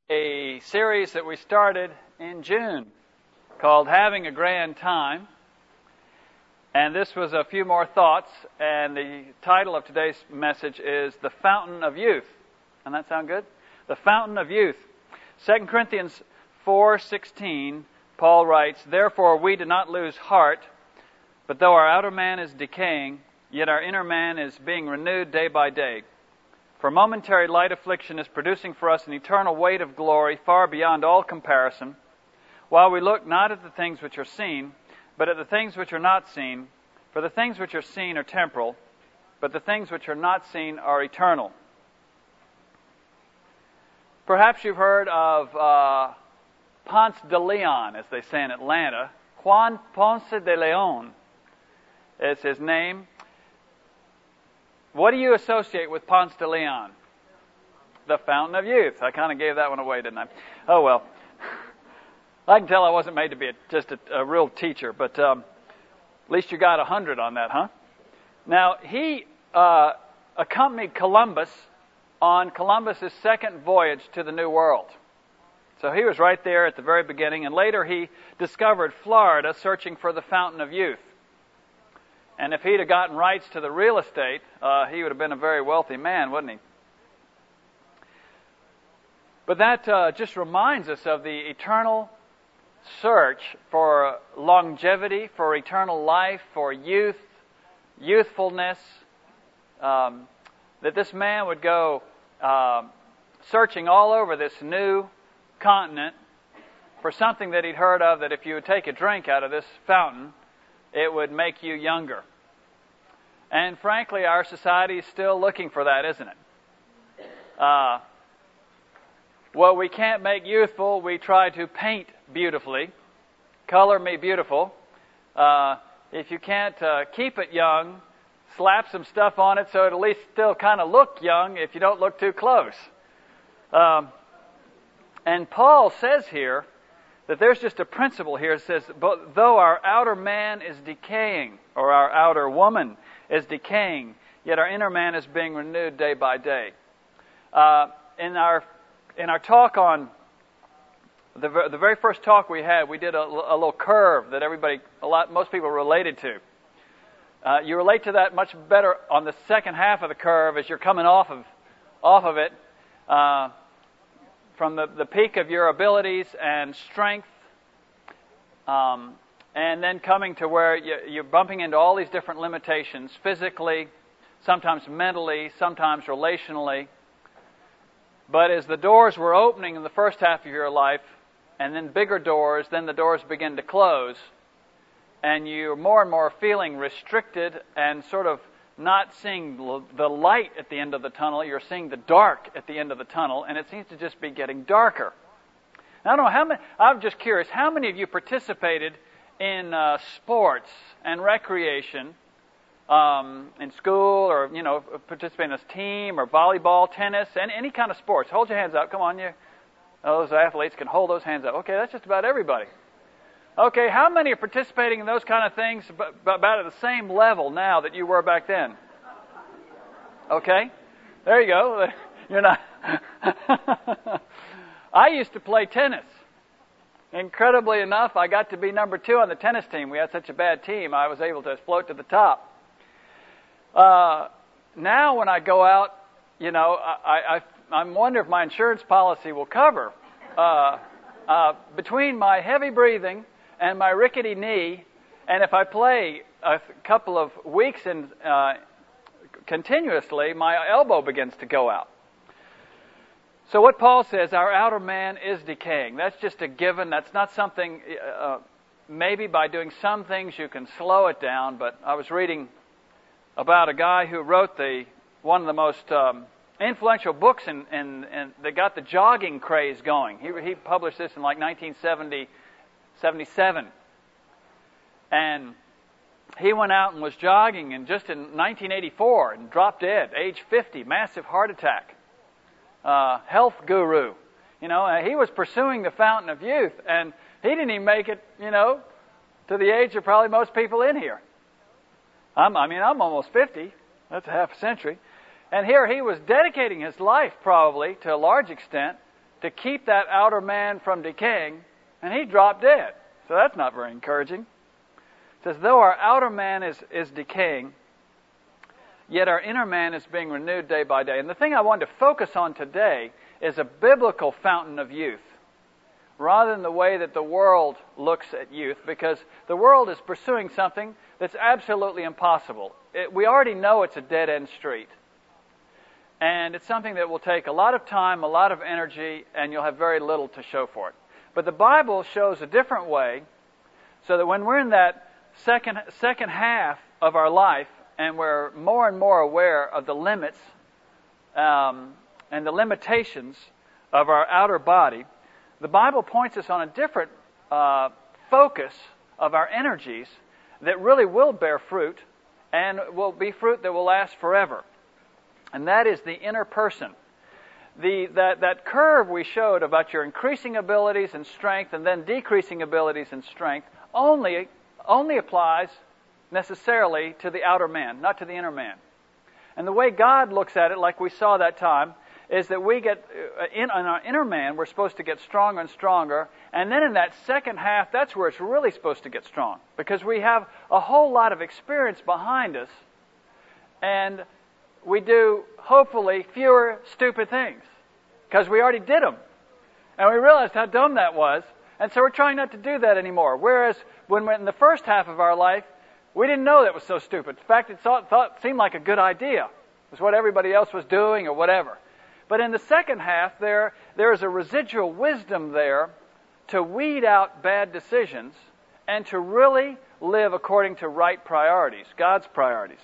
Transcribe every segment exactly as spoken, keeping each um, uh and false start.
a series that we started in June called Having a Grand Time. And this was a few more thoughts, and the title of today's message is The Fountain of Youth. Doesn't that sound good? The Fountain of Youth. Second Corinthians four sixteen, Paul writes, "Therefore we do not lose heart, but though our outer man is decaying, yet our inner man is being renewed day by day. For momentary light affliction is producing for us an eternal weight of glory far beyond all comparison, while we look not at the things which are seen, but at the things which are not seen. For the things which are seen are temporal, but the things which are not seen are eternal." Perhaps you've heard of uh, Ponce de Leon, as they say in Atlanta. Juan Ponce de Leon is his name. What do you associate with Ponce de Leon? The Fountain of Youth. I kind of gave that one away, didn't I? Oh, well. I can tell I wasn't made to be a, just a, a real teacher, but um, at least you got a hundred on that, huh? Now, he uh, accompanied Columbus on Columbus's second voyage to the New World. So he was right there at the very beginning, and later he discovered Florida searching for the Fountain of Youth. And if he'd have gotten rights to the real estate, uh, he would have been a very wealthy man, wouldn't he? But that uh, just reminds us of the eternal search for longevity, for eternal life, for youth, youthfulness, um, that this man would go uh, searching all over this new continent for something that he'd heard of, that if you would take a drink out of this fountain, it would make you younger. And frankly, our society is still looking for that, isn't it? Uh, well, we can't make youthful. We try to paint beautifully. Color me beautiful. Uh, if you can't uh, keep it young, slap some stuff on it so it at least still kind of look young if you don't look too close. Um, and Paul says here that there's just a principle here. It says, though our outer man is decaying, or our outer woman is decaying, yet our inner man is being renewed day by day. Uh, in our in our talk on the the very first talk we had, we did a, a little curve that everybody, a lot, most people related to. Uh, you relate to that much better on the second half of the curve as you're coming off of off of it. Uh, from the, the peak of your abilities and strength, um, and then coming to where you, you're bumping into all these different limitations, physically, sometimes mentally, sometimes relationally. But as the doors were opening in the first half of your life, and then bigger doors, then the doors begin to close, and you're more and more feeling restricted and sort of not seeing the light at the end of the tunnel. You're seeing the dark at the end of the tunnel, and it seems to just be getting darker. Now, I don't know how many. I'm just curious. How many of you participated in uh, sports and recreation, um, in school, or you know, participate in a team or volleyball, tennis, and any kind of sports? Hold your hands up. Come on, you. Those athletes can hold those hands up. Okay, that's just about everybody. Okay, how many are participating in those kind of things about at the same level now that you were back then? Okay, there you go. You're not. I used to play tennis. Incredibly enough, I got to be number two on the tennis team. We had such a bad team, I was able to float to the top. Uh, now when I go out, you know, I, I, I wonder if my insurance policy will cover. Uh, uh, between my heavy breathing and my rickety knee, and if I play a couple of weeks and uh, continuously, my elbow begins to go out. So what Paul says, our outer man is decaying. That's just a given. That's not something, uh, maybe by doing some things you can slow it down, but I was reading about a guy who wrote the one of the most um, influential books in, in, in, that got the jogging craze going. He, he published this in like nineteen seventy seventy-seven, and he went out and was jogging, and just in nineteen eighty-four, and dropped dead, age fifty, massive heart attack. Uh, health guru, you know, uh, he was pursuing the fountain of youth, and he didn't even make it, you know, to the age of probably most people in here. I'm, I mean, I'm almost fifty. That's a half a century. And here he was dedicating his life, probably, to a large extent, to keep that outer man from decaying, and he dropped dead. So that's not very encouraging. It says, though our outer man is, is decaying, yet our inner man is being renewed day by day. And the thing I wanted to focus on today is a biblical fountain of youth, rather than the way that the world looks at youth, because the world is pursuing something that's absolutely impossible. It, we already know it's a dead-end street. And it's something that will take a lot of time, a lot of energy, and you'll have very little to show for it. But the Bible shows a different way, so that when we're in that second second half of our life, and we're more and more aware of the limits um, and the limitations of our outer body, the Bible points us on a different uh, focus of our energies that really will bear fruit, and will be fruit that will last forever. And that is the inner person. The, that, that curve we showed about your increasing abilities and strength and then decreasing abilities and strength only, only applies necessarily to the outer man, not to the inner man. And the way God looks at it, like we saw that time, is that we get, in, in our inner man, we're supposed to get stronger and stronger, and then in that second half, that's where it's really supposed to get strong, because we have a whole lot of experience behind us, and we do, hopefully, fewer stupid things, because we already did them, and we realized how dumb that was, and so we're trying not to do that anymore. Whereas, when we're in the first half of our life, we didn't know that was so stupid. In fact, it thought, thought, seemed like a good idea. It was what everybody else was doing or whatever. But in the second half, there there is a residual wisdom there to weed out bad decisions and to really live according to right priorities, God's priorities.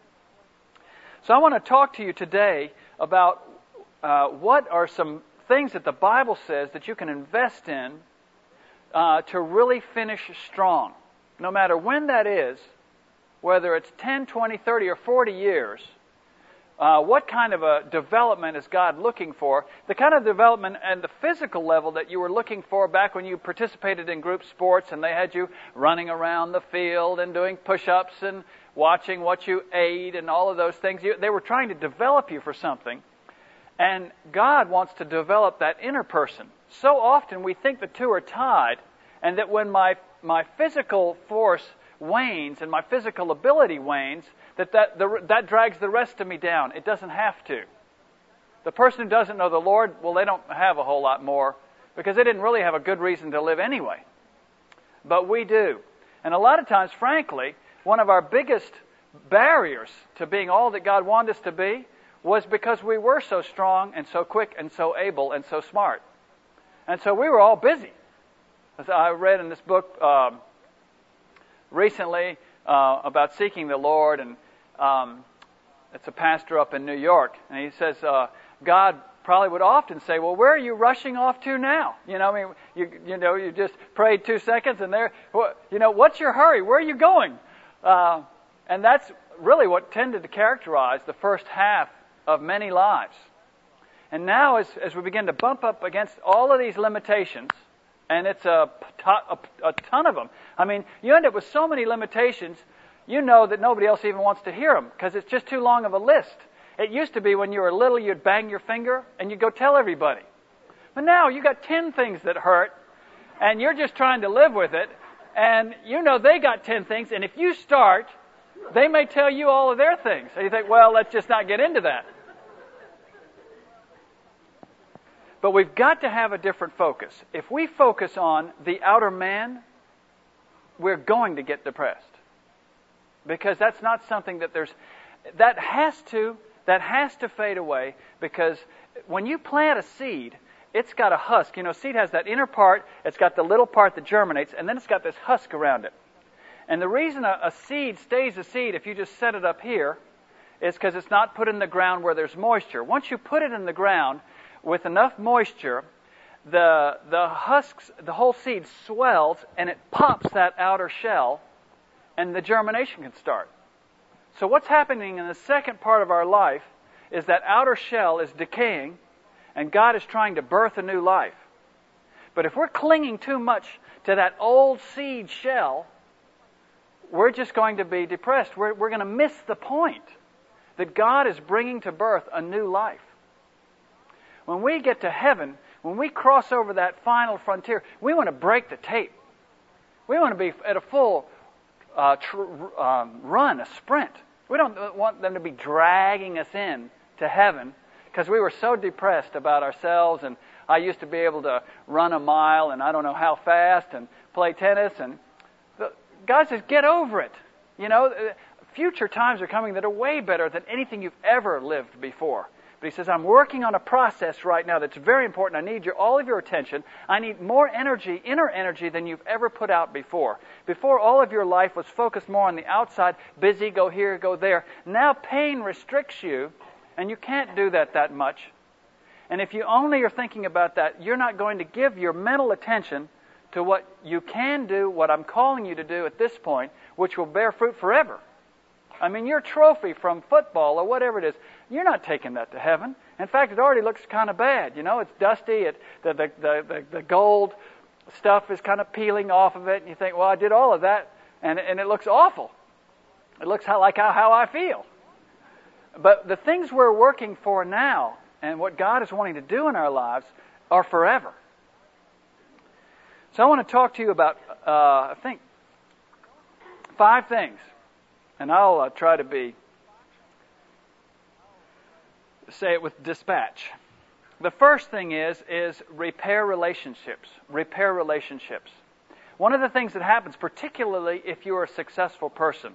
So I want to talk to you today about uh, what are some things that the Bible says that you can invest in uh, to really finish strong. No matter when that is, whether it's ten, twenty, thirty, or forty years, uh, what kind of a development is God looking for? The kind of development and the physical level that you were looking for back when you participated in group sports and they had you running around the field and doing push-ups and watching what you ate and all of those things. You, they were trying to develop you for something. And God wants to develop that inner person. So often we think the two are tied, and that when my my physical force wanes and my physical ability wanes, that that, the, that drags the rest of me down. It doesn't have to. The person who doesn't know the Lord, well, they don't have a whole lot more because they didn't really have a good reason to live anyway. But we do. And a lot of times, frankly, one of our biggest barriers to being all that God wanted us to be was because we were so strong and so quick and so able and so smart. And so we were all busy. As I read in this book um, recently uh, about seeking the Lord, and um, it's a pastor up in New York, and he says uh, God probably would often say, "Well, where are you rushing off to now? You know, I mean, you you know, you just prayed two seconds, and there, you know, what's your hurry? Where are you going?" Uh, and that's really what tended to characterize the first half of many lives. And now, as as we begin to bump up against all of these limitations, and it's a, a, a ton of them. I mean, you end up with so many limitations, you know that nobody else even wants to hear them because it's just too long of a list. It used to be when you were little, you'd bang your finger and you'd go tell everybody. But now you got ten things that hurt, and you're just trying to live with it, and you know they got ten things, and if you start, they may tell you all of their things. So you think, well, let's just not get into that. But we've got to have a different focus. If we focus on the outer man, we're going to get depressed. Because that's not something that there's, that has to, that has to fade away, because when you plant a seed, it's got a husk. You know, seed has that inner part, it's got the little part that germinates, and then it's got this husk around it. And the reason a, a seed stays a seed if you just set it up here is because it's not put in the ground where there's moisture. Once you put it in the ground with enough moisture, the the husks, the whole seed swells and it pops that outer shell, and the germination can start. So what's happening in the second part of our life is that outer shell is decaying, and God is trying to birth a new life. But if we're clinging too much to that old seed shell, we're just going to be depressed. We're, we're going to miss the point that God is bringing to birth a new life. When we get to heaven, when we cross over that final frontier, we want to break the tape. We want to be at a full uh, tr- um, run, a sprint. We don't want them to be dragging us in to heaven because we were so depressed about ourselves, and I used to be able to run a mile and I don't know how fast and play tennis, and the, God says, get over it. You know, future times are coming that are way better than anything you've ever lived before. But he says, I'm working on a process right now that's very important. I need your, all of your attention. I need more energy, inner energy, than you've ever put out before. Before, all of your life was focused more on the outside, busy, go here, go there. Now pain restricts you, and you can't do that that much. And if you only are thinking about that, you're not going to give your mental attention to what you can do, what I'm calling you to do at this point, which will bear fruit forever. I mean, your trophy from football or whatever it is, you're not taking that to heaven. In fact, it already looks kind of bad. You know, it's dusty. It, the, the, the, the, the gold stuff is kind of peeling off of it. And you think, well, I did all of that, and, and it looks awful. It looks how, like how, how I feel. But the things we're working for now and what God is wanting to do in our lives are forever. So I want to talk to you about, uh, I think, five things. And I'll uh, try to be, say it with dispatch. The first thing is, is repair relationships. Repair relationships. One of the things that happens, particularly if you're a successful person,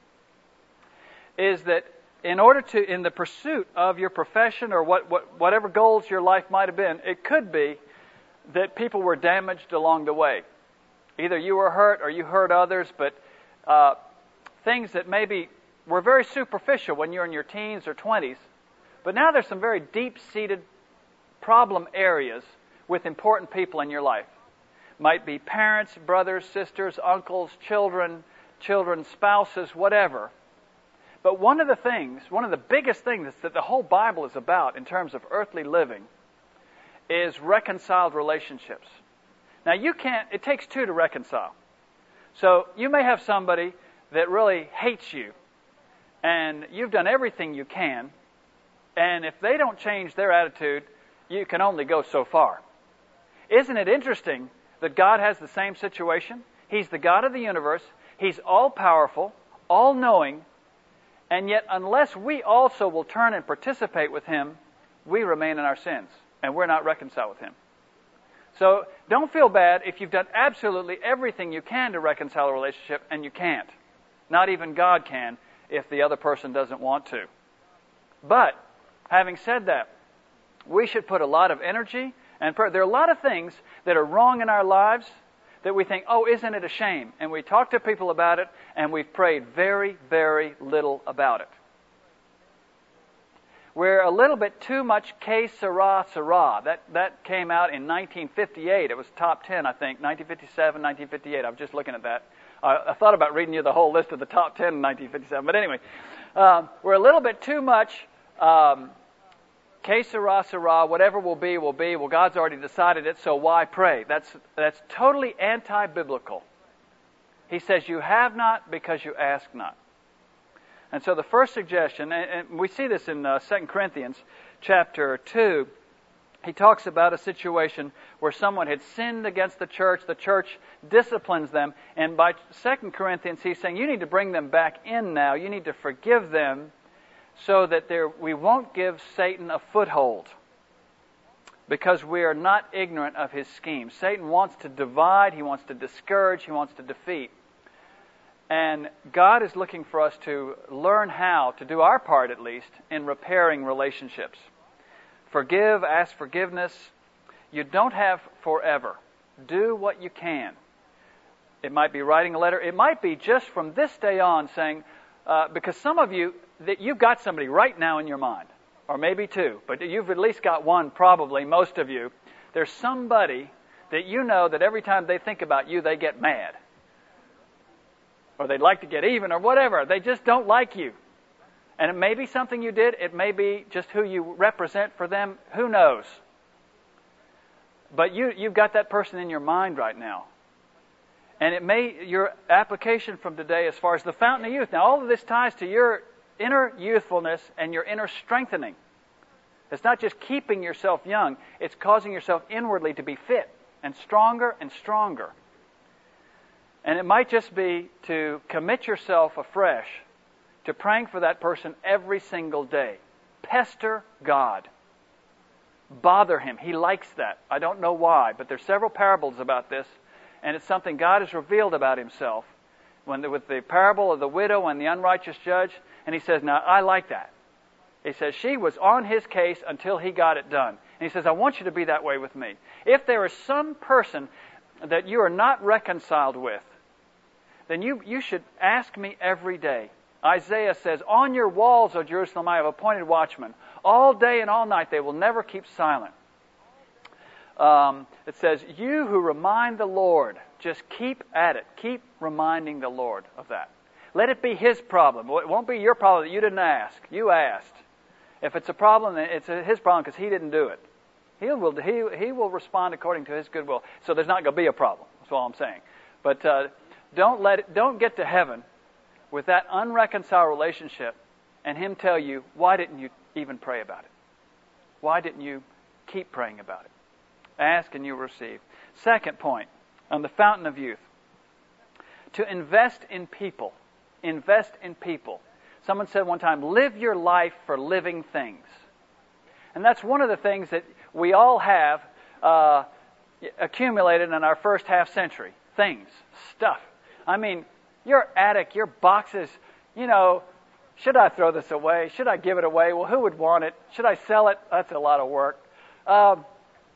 is that in order to, in the pursuit of your profession or what, what whatever goals your life might have been, it could be that people were damaged along the way. Either you were hurt or you hurt others, but uh, things that maybe were very superficial when you're in your teens or twenties. But now there's some very deep-seated problem areas with important people in your life. Might be parents, brothers, sisters, uncles, children, children's spouses, whatever. But one of the things, one of the biggest things that the whole Bible is about in terms of earthly living is reconciled relationships. Now you can't, it takes two to reconcile. So you may have somebody that really hates you, and you've done everything you can, and if they don't change their attitude, you can only go so far. Isn't it interesting that God has the same situation? He's the God of the universe. He's all-powerful, all-knowing, and yet unless we also will turn and participate with Him, we remain in our sins, and we're not reconciled with Him. So don't feel bad if you've done absolutely everything you can to reconcile a relationship, and you can't. Not even God can if the other person doesn't want to. But, having said that, we should put a lot of energy and prayer. There are a lot of things that are wrong in our lives that we think, oh, isn't it a shame? And we talk to people about it, and we've prayed very, very little about it. We're a little bit too much que sera, sera. That, that came out in nineteen fifty-eight. It was top ten, I think, nineteen fifty-seven, nineteen fifty-eight. I was just looking at that. I, I thought about reading you the whole list of the top ten in nineteen fifty-seven. But anyway, um, we're a little bit too much um, que sera, sera. Whatever will be, will be. Well, God's already decided it, so why pray? That's, that's totally anti-biblical. He says, you have not because you ask not. And so the first suggestion, and we see this in uh, Second Corinthians chapter two, he talks about a situation where someone had sinned against the church, the church disciplines them, and by Second Corinthians he's saying, you need to bring them back in now, you need to forgive them so that there, we won't give Satan a foothold, because we are not ignorant of his schemes. Satan wants to divide, he wants to discourage, he wants to defeat. And God is looking for us to learn how to do our part, at least, in repairing relationships. Forgive, ask forgiveness. You don't have forever. Do what you can. It might be writing a letter. It might be just from this day on saying, uh, because some of you, that you've got somebody right now in your mind, or maybe two, but you've at least got one probably, most of you. There's somebody that you know that every time they think about you, they get mad. Or they'd like to get even, or whatever. They just don't like you. And it may be something you did. It may be just who you represent for them. Who knows? But you, you've got that person in your mind right now. And it may, your application from today as far as the fountain of youth. Now, all of this ties to your inner youthfulness and your inner strengthening. It's not just keeping yourself young, it's causing yourself inwardly to be fit and stronger and stronger. And it might just be to commit yourself afresh to praying for that person every single day. Pester God. Bother Him. He likes that. I don't know why, but there's several parables about this, and it's something God has revealed about Himself. When the, with the parable of the widow and the unrighteous judge, and He says, now, I like that. He says, she was on his case until he got it done. And He says, I want you to be that way with me. If there is some person that you are not reconciled with, then you, you should ask me every day. Isaiah says, on your walls, O Jerusalem, I have appointed watchmen. All day and all night they will never keep silent. Um, it says, you who remind the Lord, just keep at it. Keep reminding the Lord of that. Let it be His problem. It won't be your problem that you didn't ask. You asked. If it's a problem, it's His problem because He didn't do it. He will, he, he will respond according to His good will. So there's not going to be a problem. That's all I'm saying. But uh, don't let it, don't get to heaven with that unreconciled relationship and Him tell you, why didn't you even pray about it? Why didn't you keep praying about it? Ask and you will receive. Second point, on the fountain of youth. To invest in people. Invest in people. Someone said one time, live your life for living things. And that's one of the things that we all have uh, accumulated in our first half century. Things. Stuff. I mean, your attic, your boxes, you know, should I throw this away? Should I give it away? Well, who would want it? Should I sell it? That's a lot of work. Um,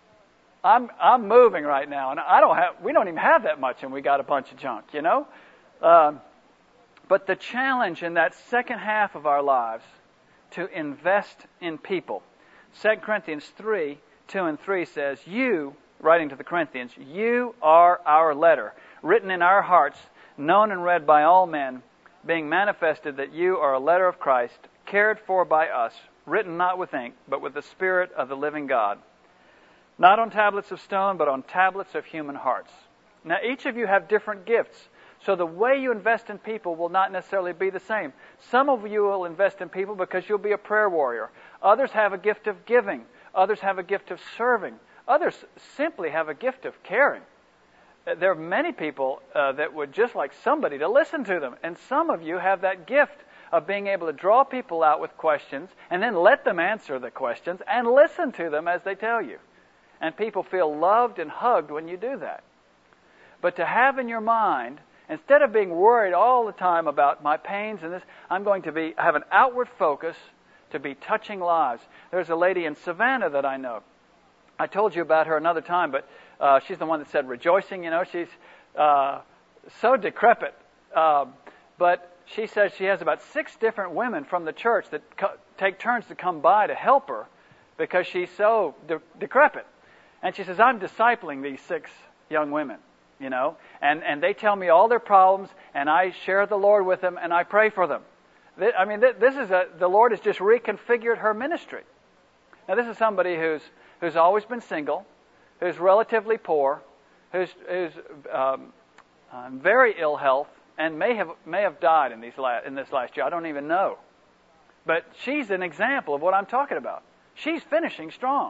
I'm I'm moving right now, and I don't have. We don't even have that much, and we got a bunch of junk, you know. Um, but the challenge in that second half of our lives to invest in people. Second Corinthians three, two and three says, "You," writing to the Corinthians, "you are our letter, written in our hearts, known and read by all men, being manifested that you are a letter of Christ, cared for by us, written not with ink, but with the Spirit of the living God, not on tablets of stone, but on tablets of human hearts." Now, each of you have different gifts, so the way you invest in people will not necessarily be the same. Some of you will invest in people because you'll be a prayer warrior. Others have a gift of giving. Others have a gift of serving. Others simply have a gift of caring. There are many people uh, that would just like somebody to listen to them. And some of you have that gift of being able to draw people out with questions and then let them answer the questions and listen to them as they tell you. And people feel loved and hugged when you do that. But to have in your mind, instead of being worried all the time about my pains and this, I'm going to be have an outward focus to be touching lives. There's a lady in Savannah that I know. I told you about her another time, but uh, she's the one that said rejoicing. You know, she's uh, so decrepit. Uh, but she says she has about six different women from the church that co- take turns to come by to help her because she's so de- decrepit. And she says, I'm discipling these six young women, you know, and, and they tell me all their problems, and I share the Lord with them, and I pray for them. I mean, this is a, the Lord has just reconfigured her ministry. Now, this is somebody who's who's always been single, who's relatively poor, who's who's um, uh, very ill health, and may have may have died in these la- in this last year. I don't even know, but she's an example of what I'm talking about. She's finishing strong.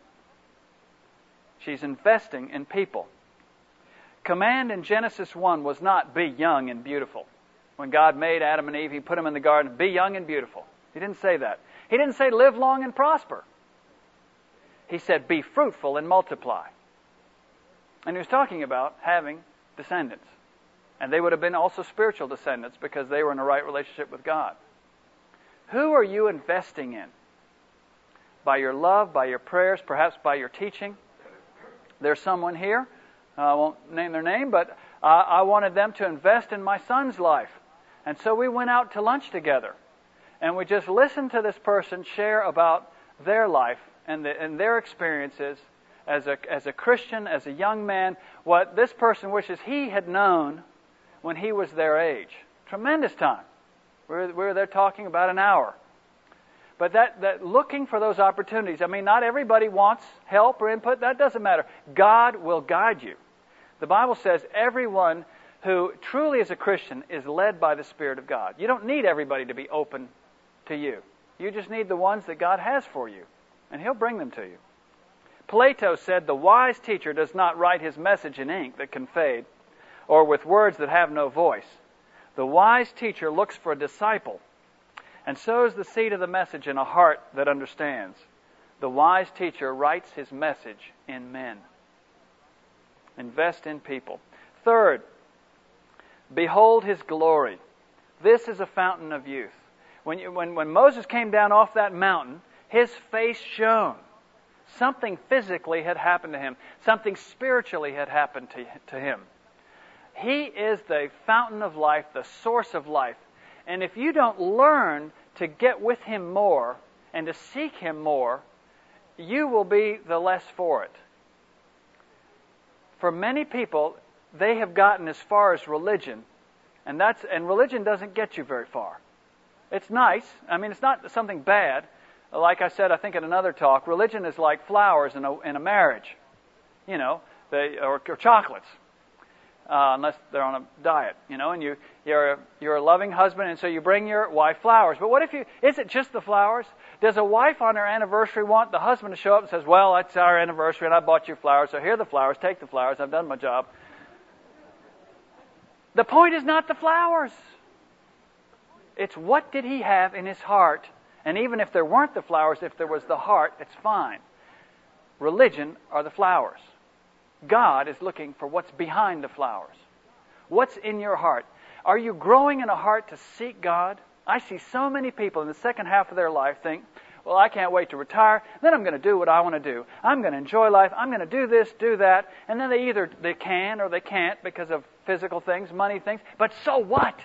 She's investing in people. Command in Genesis one was not be young and beautiful. When God made Adam and Eve, He put them in the garden, be young and beautiful. He didn't say that. He didn't say live long and prosper. He said be fruitful and multiply. And He was talking about having descendants. And they would have been also spiritual descendants because they were in a right relationship with God. Who are you investing in? By your love, by your prayers, perhaps by your teaching. There's someone here, I won't name their name, but I, I wanted them to invest in my son's life. And so we went out to lunch together. And we just listened to this person share about their life and, the, and their experiences as a, as a Christian, as a young man, what this person wishes he had known when he was their age. Tremendous time. We were, we were there talking about an hour. But that, that looking for those opportunities, I mean, not everybody wants help or input. That doesn't matter. God will guide you. The Bible says everyone who truly is a Christian is led by the Spirit of God. You don't need everybody to be open to you. You just need the ones that God has for you. and He'll bring them to you. Plato said, the wise teacher does not write his message in ink that can fade, or with words that have no voice. The wise teacher looks for a disciple, and sows the seed of the message in a heart that understands. The wise teacher writes his message in men. Invest in people. Third, behold His glory. This is a fountain of youth. When, you, when, when Moses came down off that mountain, his face shone. Something physically had happened to him. Something spiritually had happened to, to him. He is the fountain of life, the source of life. And if you don't learn to get with Him more and to seek Him more, you will be the less for it. For many people, they have gotten as far as religion, and that's and religion doesn't get you very far. It's nice. I mean, it's not something bad. Like I said, I think in another talk, religion is like flowers in a, in a marriage, you know, they, or, or chocolates, uh, unless they're on a diet, you know. And you you're a, you're a loving husband, and so you bring your wife flowers. But what if you? Is it just the flowers? Does a wife on her anniversary want the husband to show up and says, "Well, it's our anniversary, and I bought you flowers, so here are the flowers. Take the flowers. I've done my job." The point is not the flowers. It's what did he have in his heart. And even if there weren't the flowers, if there was the heart, it's fine. Religion are the flowers. God is looking for what's behind the flowers. What's in your heart? Are you growing in a heart to seek God? I see so many people in the second half of their life think, well, I can't wait to retire. Then I'm going to do what I want to do. I'm going to enjoy life. I'm going to do this, do that. And then they either they can or they can't because of physical things, money things. But so what?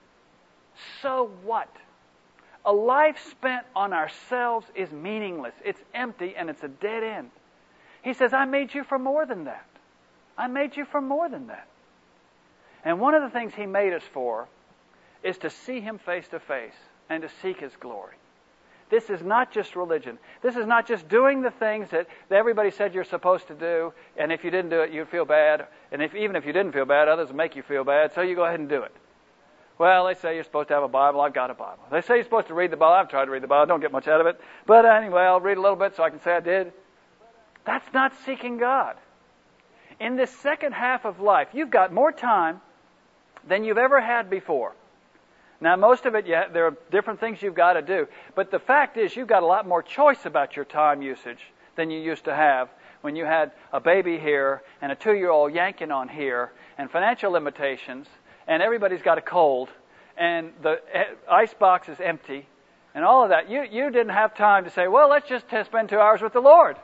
So what? A life spent on ourselves is meaningless. It's empty and it's a dead end. He says, I made you for more than that. I made you for more than that. And one of the things He made us for is to see Him face to face and to seek His glory. This is not just religion. This is not just doing the things that, that everybody said you're supposed to do, and if you didn't do it, you'd feel bad. And if even if you didn't feel bad, others would make you feel bad, so you go ahead and do it. Well, they say you're supposed to have a Bible. I've got a Bible. They say you're supposed to read the Bible. I've tried to read the Bible. I don't get much out of it. But anyway, I'll read a little bit so I can say I did. That's not seeking God. In this second half of life, you've got more time than you've ever had before. Now, most of it, yeah, there are different things you've got to do. But the fact is, you've got a lot more choice about your time usage than you used to have when you had a baby here and a two-year-old yanking on here and financial limitations. And everybody's got a cold, and the ice box is empty, and all of that. You you didn't have time to say, well, let's just spend two hours with the Lord.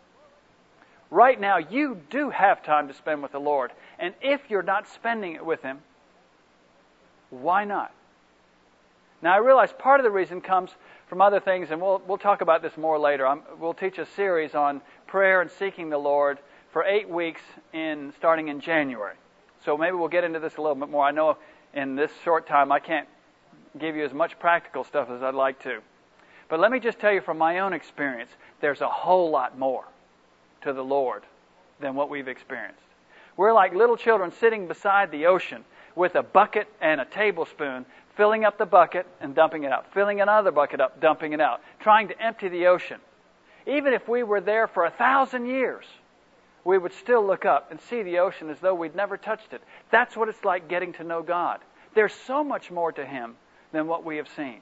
Right now, you do have time to spend with the Lord. And if you're not spending it with Him, why not? Now, I realize part of the reason comes from other things, and we'll we'll talk about this more later. I'm, we'll teach a series on prayer and seeking the Lord for eight weeks in starting in January. So maybe we'll get into this a little bit more. I know in this short time I can't give you as much practical stuff as I'd like to. But let me just tell you from my own experience, there's a whole lot more to the Lord than what we've experienced. We're like little children sitting beside the ocean with a bucket and a tablespoon, filling up the bucket and dumping it out, filling another bucket up, dumping it out, trying to empty the ocean. Even if we were there for a thousand years, we would still look up and see the ocean as though we'd never touched it. That's what it's like getting to know God. There's so much more to Him than what we have seen.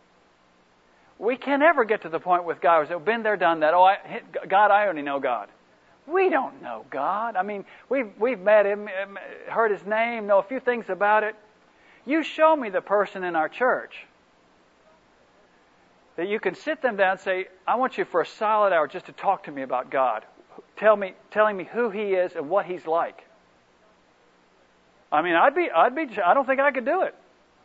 We can never get to the point with God where we've been there, done that. Oh, I, God, I only know God. We don't know God. I mean, we've we've met Him, heard His name, know a few things about it. You show me the person in our church that you can sit them down and say, I want you for a solid hour just to talk to me about God. Tell me, telling me who He is and what He's like. I mean, I'd be, I'd be, I don't think I could do it.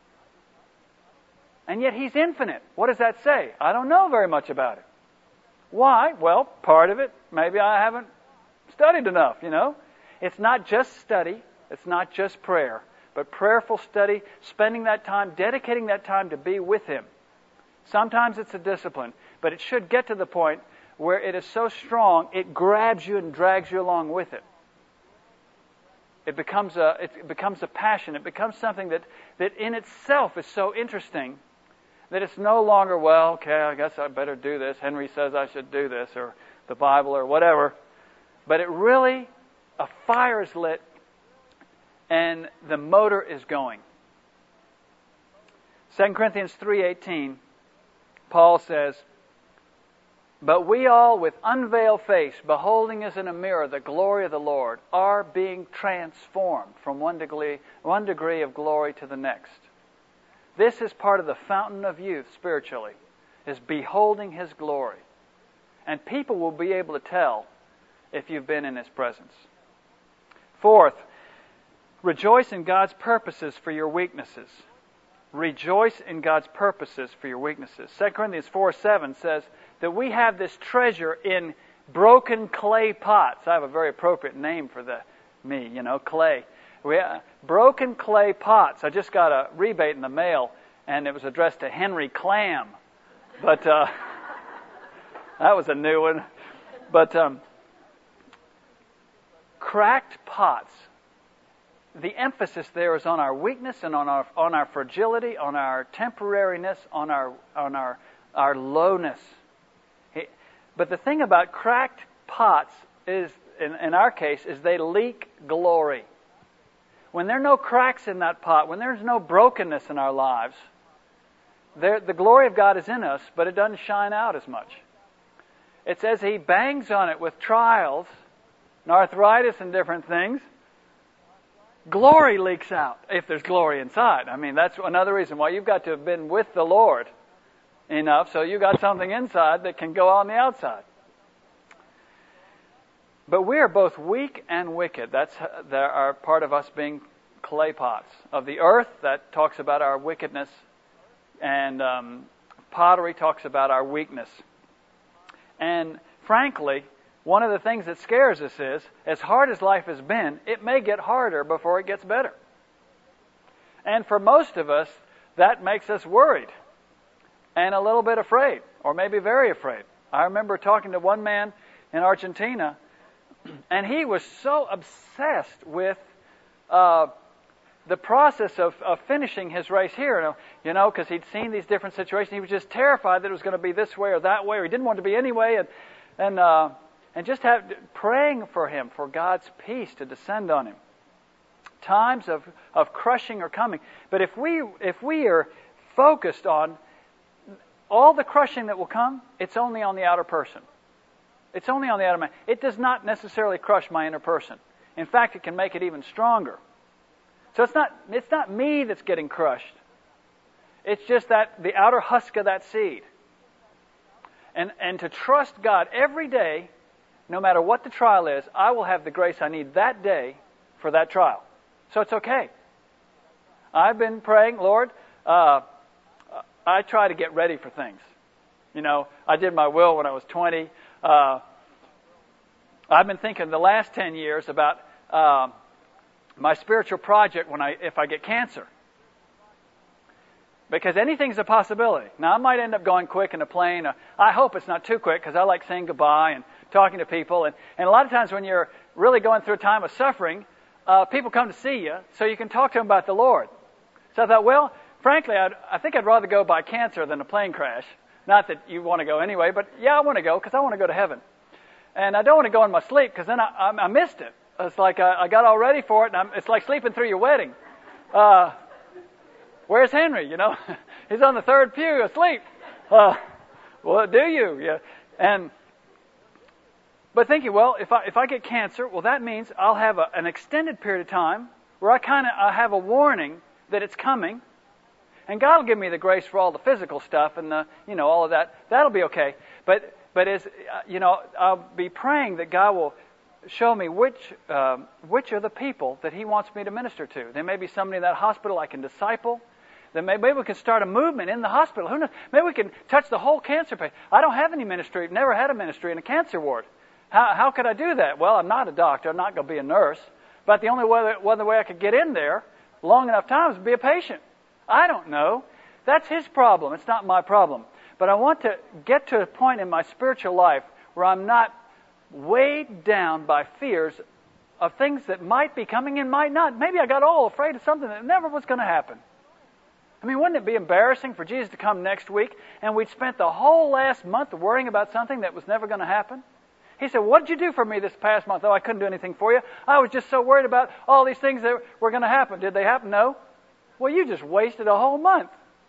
And yet He's infinite. What does that say? I don't know very much about it. Why? Well, part of it, maybe I haven't studied enough, you know. It's not just study. It's not just prayer. But prayerful study, spending that time, dedicating that time to be with Him. Sometimes it's a discipline, but it should get to the point where it is so strong, it grabs you and drags you along with it. It becomes a, it becomes a passion. It becomes something that, that in itself is so interesting That it's no longer, well, okay, I guess I better do this. Henry says I should do this, or the Bible, or whatever. But it really, a fire is lit, and the motor is going. Second Corinthians three eighteen, Paul says, "But we all, with unveiled face, beholding as in a mirror the glory of the Lord, are being transformed from one degree, one degree of glory to the next." This is part of the fountain of youth spiritually, is beholding His glory. And people will be able to tell if you've been in His presence. Fourth, rejoice in God's purposes for your weaknesses. Rejoice in God's purposes for your weaknesses. Second Corinthians four seven says that we have this treasure in broken clay pots. I have a very appropriate name for the me, you know, clay. We uh, broken clay pots. I just got a rebate in the mail, and it was addressed to Henry Clam. But uh, that was a new one. But um, cracked pots. The emphasis there is on our weakness and on our on our fragility, on our temporariness, on our on our our lowness. But the thing about cracked pots is, in, in our case, is they leak glory. When there are no cracks in that pot, when there's no brokenness in our lives, there, the glory of God is in us, but it doesn't shine out as much. It says He bangs on it with trials and arthritis and different things. Glory leaks out if there's glory inside. I mean, that's another reason why you've got to have been with the Lord enough so you got something inside that can go on the outside. But we are both weak and wicked. That's there are part of us being clay pots. Of the earth, that talks about our wickedness, and um, pottery talks about our weakness. And frankly, one of the things that scares us is, as hard as life has been, it may get harder before it gets better. And for most of us, that makes us worried and a little bit afraid, or maybe very afraid. I remember talking to one man in Argentina, and he was so obsessed with uh, the process of, of finishing his race here, you know, because he'd seen these different situations. He was just terrified that it was going to be this way or that way, or he didn't want it to be any way, and and uh, and just have praying for him, for God's peace to descend on him. Times of, of crushing are coming, but if we if we are focused on all the crushing that will come, it's only on the outer person. It's only on the outer man. It does not necessarily crush my inner person. In fact, it can make it even stronger. So it's not it's not me that's getting crushed. It's just that the outer husk of that seed. And and to trust God every day, no matter what the trial is, I will have the grace I need that day for that trial. So it's okay. I've been praying, Lord, uh, I try to get ready for things. You know, I did my will when I was twenty. Uh, I've been thinking the last ten years about uh, my spiritual project when I, if I get cancer. Because anything's a possibility. Now, I might end up going quick in a plane. Uh, I hope it's not too quick, because I like saying goodbye and talking to people. And, and a lot of times when you're really going through a time of suffering, uh, people come to see you so you can talk to them about the Lord. So I thought, well, frankly, I'd, I think I'd rather go by cancer than a plane crash. Not that you want to go anyway, but yeah, I want to go because I want to go to heaven. And I don't want to go in my sleep because then I, I, I missed it. It's like I, I got all ready for it, and I'm, it's like sleeping through your wedding. Uh, where's Henry? You know, he's on the third pew asleep. Uh, well, do you? Yeah. And but thinking, well, if I if I get cancer, well, that means I'll have a, an extended period of time where I kind of I have a warning that it's coming. And God will give me the grace for all the physical stuff and the, you know, all of that. That'll be okay. But, but as, you know, I'll be praying that God will show me which, uh, which are the people that He wants me to minister to. There may be somebody in that hospital I can disciple. Then maybe, maybe we can start a movement in the hospital. Who knows? Maybe we can touch the whole cancer patient. I don't have any ministry. Never had a ministry in a cancer ward. How, how could I do that? Well, I'm not a doctor. I'm not going to be a nurse. But the only way, one way I could get in there long enough time is to be a patient. I don't know. That's His problem. It's not my problem. But I want to get to a point in my spiritual life where I'm not weighed down by fears of things that might be coming and might not. Maybe I got all afraid of something that never was going to happen. I mean, wouldn't it be embarrassing for Jesus to come next week and we'd spent the whole last month worrying about something that was never going to happen? He said, what did you do for me this past month? Oh, I couldn't do anything for you. I was just so worried about all these things that were going to happen. Did they happen? No. Well, you just wasted a whole month.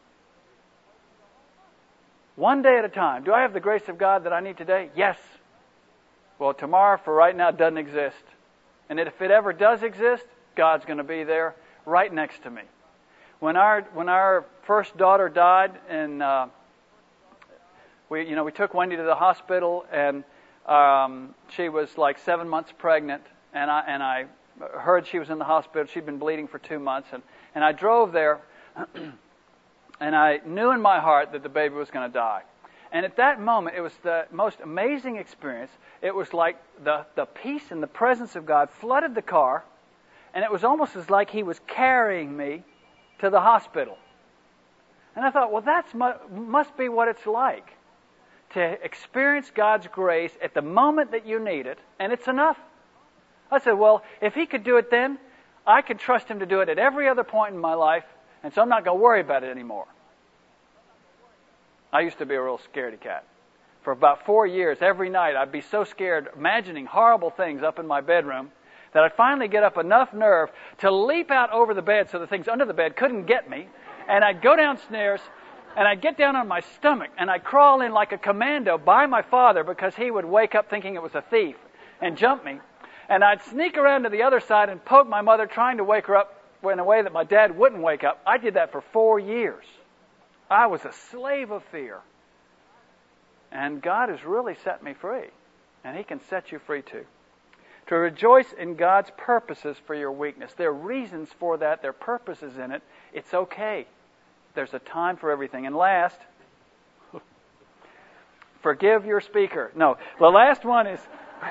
One day at a time. Do I have the grace of God that I need today? Yes. Well, tomorrow for right now doesn't exist. And if it ever does exist, God's going to be there right next to me. When our when our first daughter died, and uh, we you know we took Wendy to the hospital, and um, she was like seven months pregnant, and I and I heard she was in the hospital. She'd been bleeding for two months, and and I drove there, and I knew in my heart that the baby was going to die. And at that moment, it was the most amazing experience. It was like the the peace and the presence of God flooded the car, and it was almost as like He was carrying me to the hospital. And I thought, well, that must be what it's like to experience God's grace at the moment that you need it, and it's enough. I said, well, if He could do it then, I could trust Him to do it at every other point in my life, and so I'm not going to worry about it anymore. I used to be a real scaredy cat. For about four years, every night, I'd be so scared, imagining horrible things up in my bedroom, that I'd finally get up enough nerve to leap out over the bed so the things under the bed couldn't get me. And I'd go downstairs, and I'd get down on my stomach, and I'd crawl in like a commando by my father, because he would wake up thinking it was a thief and jump me. And I'd sneak around to the other side and poke my mother, trying to wake her up in a way that my dad wouldn't wake up. I did that for four years. I was a slave of fear. And God has really set me free. And He can set you free too. To rejoice in God's purposes for your weakness. There are reasons for that. There are purposes in it. It's okay. There's a time for everything. And last, forgive your speaker. No, the last one is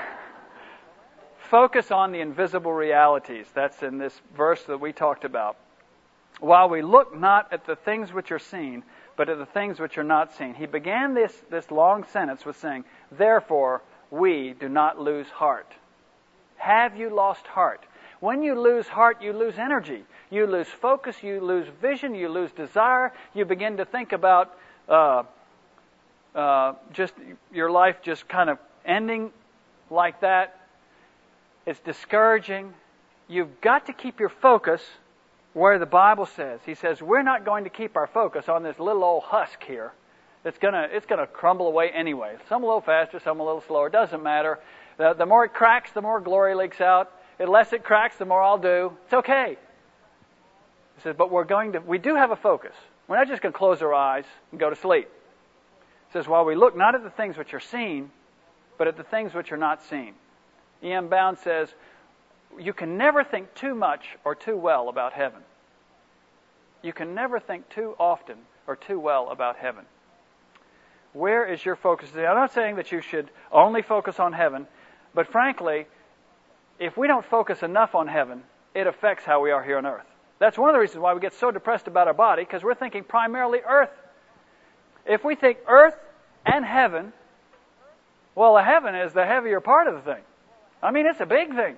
focus on the invisible realities. That's in this verse that we talked about. While we look not at the things which are seen, but at the things which are not seen. He began this, this long sentence with saying, therefore, we do not lose heart. Have you lost heart? When you lose heart, you lose energy. You lose focus, you lose vision, you lose desire. You begin to think about uh, uh, just your life just kind of ending like that. It's discouraging. You've got to keep your focus where the Bible says. He says, we're not going to keep our focus on this little old husk here. It's gonna, it's gonna crumble away anyway. Some a little faster, some a little slower. Doesn't matter. The, the more it cracks, the more glory leaks out. The less it cracks, the more I'll do. It's okay. He says, but we're going to, we do have a focus. We're not just going to close our eyes and go to sleep. He says, while we look not at the things which are seen, but at the things which are not seen. E M Bound says, you can never think too much or too well about heaven. You can never think too often or too well about heaven. Where is your focus today? I'm not saying that you should only focus on heaven, but frankly, if we don't focus enough on heaven, it affects how we are here on earth. That's one of the reasons why we get so depressed about our body, because we're thinking primarily earth. If we think earth and heaven, well, the heaven is the heavier part of the thing. I mean, it's a big thing.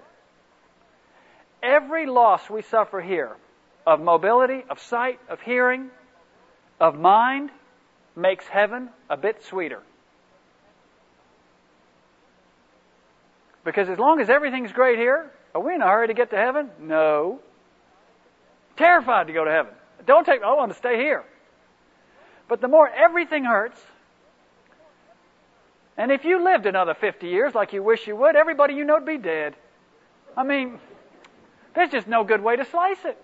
Every loss we suffer here, of mobility, of sight, of hearing, of mind, makes heaven a bit sweeter. Because as long as everything's great here, are we in a hurry to get to heaven? No. Terrified to go to heaven. Don't take, I want to stay here. But the more everything hurts, and if you lived another fifty years like you wish you would, everybody you know would be dead. I mean, there's just no good way to slice it.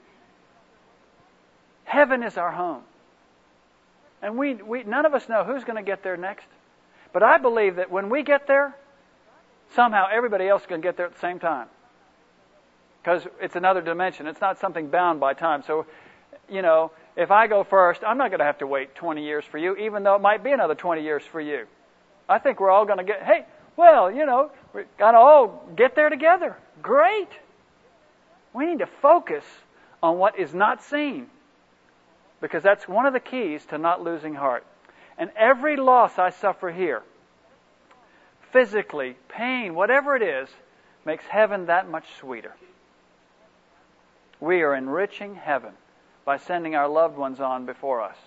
Heaven is our home. And we, we none of us know who's going to get there next. But I believe that when we get there, somehow everybody else is going to get there at the same time. Because it's another dimension. It's not something bound by time. So, you know, if I go first, I'm not going to have to wait twenty years for you, even though it might be another twenty years for you. I think we're all going to get, hey, well, you know, we're going to all get there together. Great. We need to focus on what is not seen, because that's one of the keys to not losing heart. And every loss I suffer here, physically, pain, whatever it is, makes heaven that much sweeter. We are enriching heaven by sending our loved ones on before us.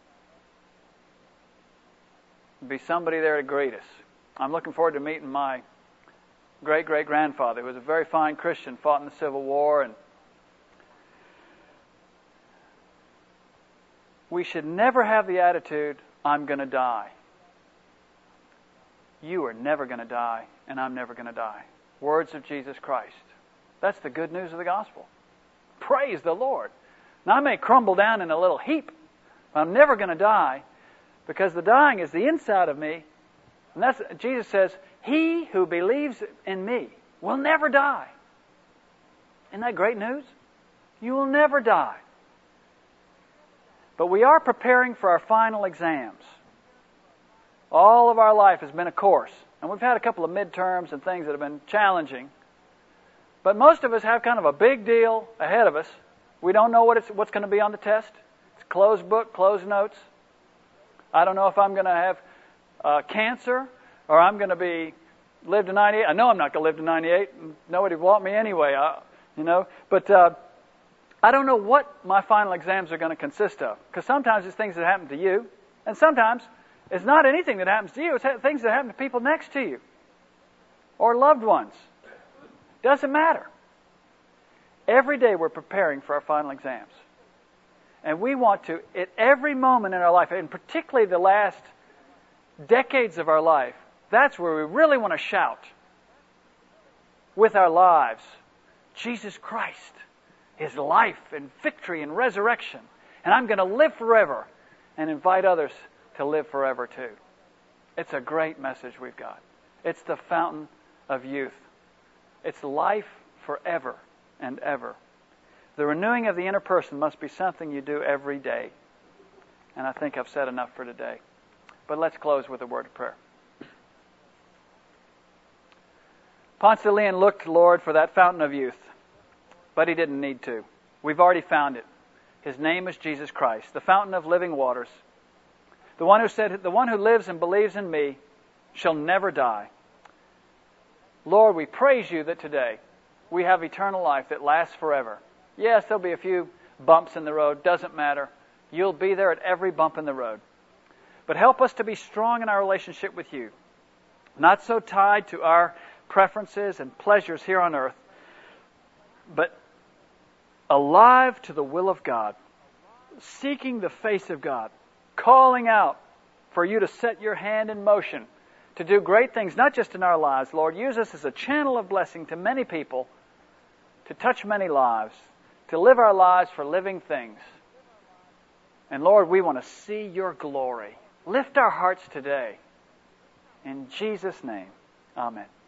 Be somebody there to greet us. I'm looking forward to meeting my great-great-grandfather, who was a very fine Christian, fought in the Civil War, and we should never have the attitude, I'm going to die. You are never going to die, and I'm never going to die. Words of Jesus Christ. That's the good news of the gospel. Praise the Lord. Now, I may crumble down in a little heap, but I'm never going to die, because the dying is the inside of me. And that's, Jesus says, he who believes in me will never die. Isn't that great news? You will never die. But we are preparing for our final exams. All of our life has been a course. And we've had a couple of midterms and things that have been challenging. But most of us have kind of a big deal ahead of us. We don't know what it's, what's going to be on the test. It's closed book, closed notes. I don't know if I'm going to have uh, cancer or I'm going to be live to ninety-eight. I know I'm not going to live to ninety-eight. Nobody will want me anyway, I, you know. But uh, I don't know what my final exams are going to consist of. Because sometimes it's things that happen to you. And sometimes it's not anything that happens to you. It's things that happen to people next to you. Or loved ones. Doesn't matter. Every day we're preparing for our final exams. And we want to, at every moment in our life, and particularly the last decades of our life, that's where we really want to shout with our lives, Jesus Christ, His life and victory and resurrection. And I'm going to live forever and invite others to live forever too. It's a great message we've got. It's the fountain of youth. It's life forever and ever. The renewing of the inner person must be something you do every day. And I think I've said enough for today. But let's close with a word of prayer. Ponce de Leon looked, Lord, for that fountain of youth. But he didn't need to. We've already found it. His name is Jesus Christ, the fountain of living waters. The one who said, the one who lives and believes in me shall never die. Lord, we praise you that today we have eternal life that lasts forever. Yes, there'll be a few bumps in the road. Doesn't matter. You'll be there at every bump in the road. But help us to be strong in our relationship with you. Not so tied to our preferences and pleasures here on earth, but alive to the will of God, seeking the face of God, calling out for you to set your hand in motion to do great things, not just in our lives. Lord, use us as a channel of blessing to many people, to touch many lives, to live our lives for living things. And Lord, we want to see your glory. Lift our hearts today. In Jesus' name, amen.